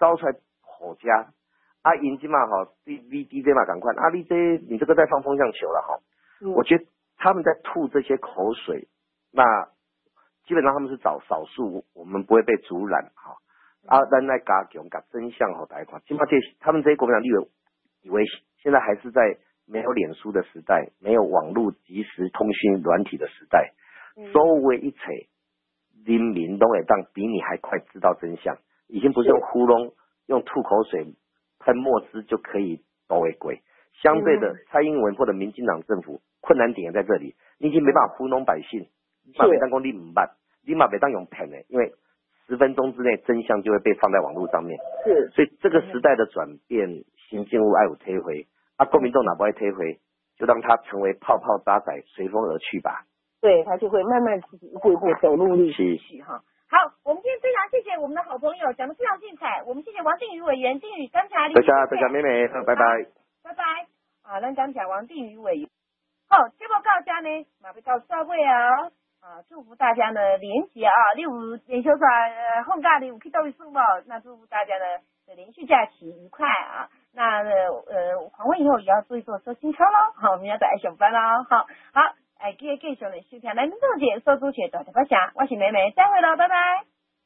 S8: 招出来吼家，啊，因即嘛吼，DJ 嘛赶快，啊，你这个在放风向球了哈。我觉得他们在吐这些口水，那基本上他们是找少数，我们不会被阻拦哈。啊，咱来加强把真相吼大家看，起码他们这些国民党立委以为现在还是在没有脸书的时代，没有网络即时通讯软体的时代，所有一切人民都会当比你还快知道真相，已经不是用糊弄、用吐口水、喷墨汁就可以都会鬼。相对的，蔡英文或者民进党政府困难点也在这里，你已经没办法糊弄百姓，马北当公你唔办，你马北当用骗的，因为10分钟之内真相就会被放在网络上面。是，所以这个时代的转变，新进入爱有推回，啊，国民党哪不会推回，就让它成为泡泡渣仔，随风而去吧。
S3: 对，他就会慢慢自己一步一步走入历史去哈。好，我们今天非常谢谢我们的好朋友，讲得非常精彩。我们谢谢王定宇委员、定宇观察力。
S8: 大家妹妹，拜拜。
S3: 拜拜。啊，咱讲讲王定宇委员。好，节目到这呢，马上到社会啊。祝福大家呢连结啊，你有连休放假你有去倒位数无？那祝福大家呢连续假期愉快啊。那访问以后也要做一做收心操咯。好，明仔载爱上班咯。好。继续来收听咱正节所主持的大家声，我是妹妹，再会咯，拜拜。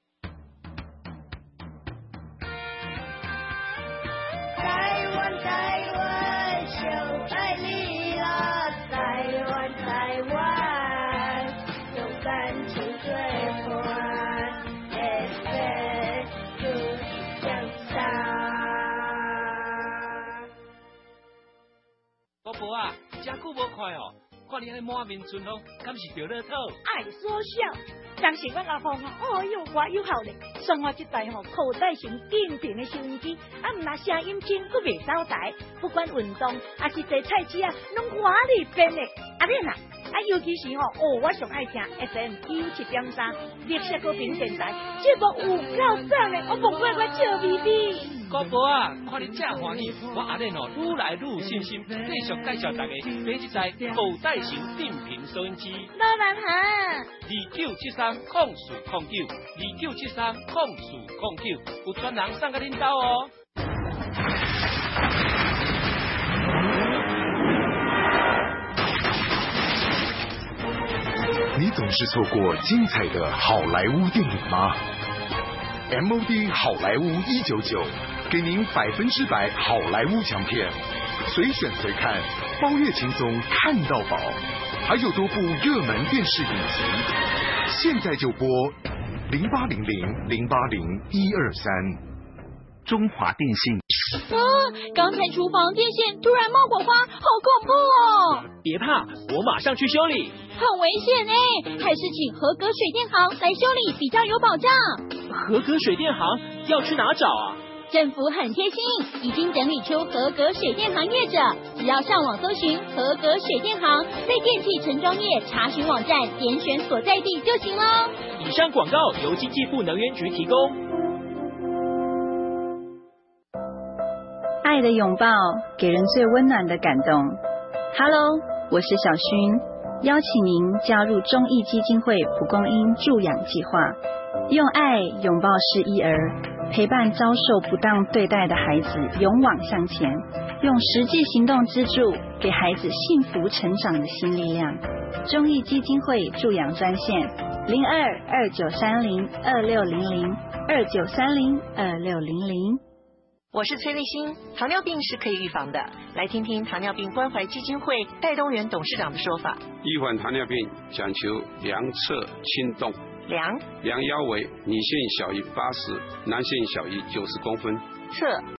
S9: 台湾，就爱你啦！台湾，有感情最欢，就向上。
S2: 老婆啊，真久无看哦。看你那满面春风，敢是着乐透？
S6: 爱说笑，当时我老婆吼，又我又好咧，送我一台口袋型电瓶的收音机，唔那声音真佫袂走台，不管运动还是做菜市啊，拢华丽变的。阿玲啊，尤其是我上爱听 FM 97.3绿色和平电台，节目有够赞的，我忘过我笑咪咪。
S2: 姑婆啊，看你这欢喜，我阿玲愈来愈信心，继续介绍大家买一台口袋型电瓶收音机。
S6: 老人哈
S2: ，29730409，29730409，有专人送给恁兜哦。
S10: 你总是错过精彩的好莱坞电影吗 ？MOD 好莱坞199，给您100%好莱坞强片，随选随看，包月轻松看到饱，还有多部热门电视影集，现在就拨0800080123。中华电信。
S7: 刚才厨房电线突然冒火花，好恐怖哦！
S2: 别怕，我马上去修理。
S7: 很危险哎，还是请合格水电行来修理比较有保障。
S2: 合格水电行要去哪找啊？
S7: 政府很贴心，已经整理出合格水电行业者，只要上网搜寻合格水电行，在电气承装业查询网站点选所在地就行了。
S2: 以上广告由经济部能源局提供。
S11: 爱的拥抱，给人最温暖的感动。Hello， 我是小薰，邀请您加入忠义基金会蒲公英助养计划，用爱拥抱失依儿，陪伴遭受不当对待的孩子勇往向前，用实际行动资助，给孩子幸福成长的新力量。忠义基金会助养专线02-2930-2600，2930-2600。
S12: 我是崔丽欣，糖尿病是可以预防的，来听听糖尿病关怀基金会戴东元董事长的说法。
S13: 预防糖尿病讲求量测轻重，
S12: 量
S13: 腰围，女性小于80，男性小于90公分。
S12: 测